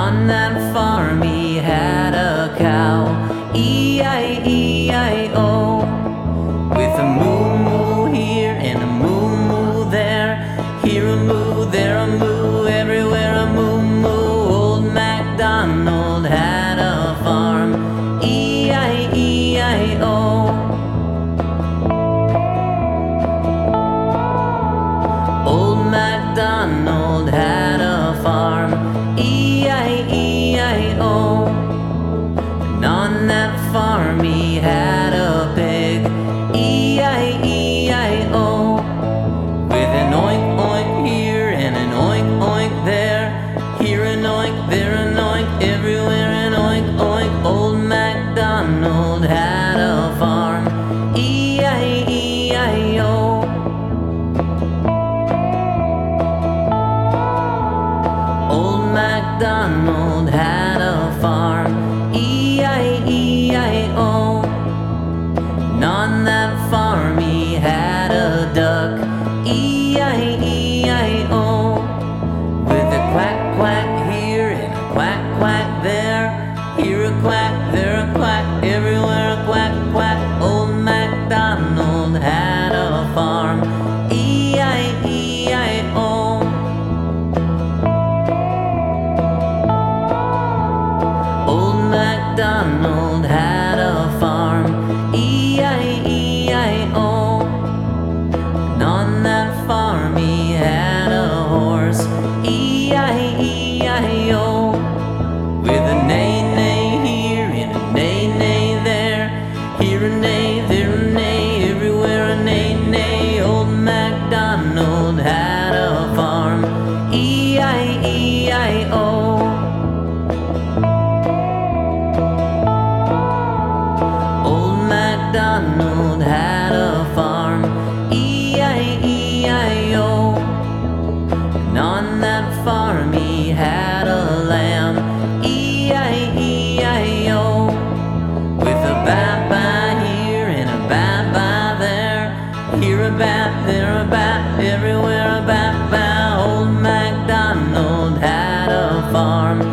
On that farm he had a cow, E-I-E-I-O, with a moo-moo here and a moo-moo there, here a moo, there a moo, everywhere a moo-moo. Old MacDonald had a farm, E-I-E-I-O. Old MacDonald had a farm, E-I-E-I-O. And on that farm he had a pig, E-I-E-I-O, with an oink oink here and an oink oink there, here an oink, there an oink, everywhere an oink oink. Old MacDonald had a farm, E-I-E-I-O. Old MacDonald had a farm, E-I-E-I-O. And on that farm he had a duck, E-I-E-I-O, with a quack quack here and a quack quack there, here a quack, there a quack, everywhere a quack quack. Old MacDonald had a farm, E-I-E-I-O. Old MacDonald had a farm, E-I-E-I-O. And on that farm he had a horse, E-I-E-I-O, with a neigh-neigh here and a neigh-neigh there, here a neigh, there a neigh, everywhere a neigh-neigh. Old MacDonald had a farm, E-I-E-I-O. Old MacDonald had a farm, E-I-E-I-O. And on that farm he had a lamb, E-I-E-I-O, with a baa-baa here and a baa-baa there, here a bat, there a bat, everywhere a bat-baa. Old MacDonald had a farm,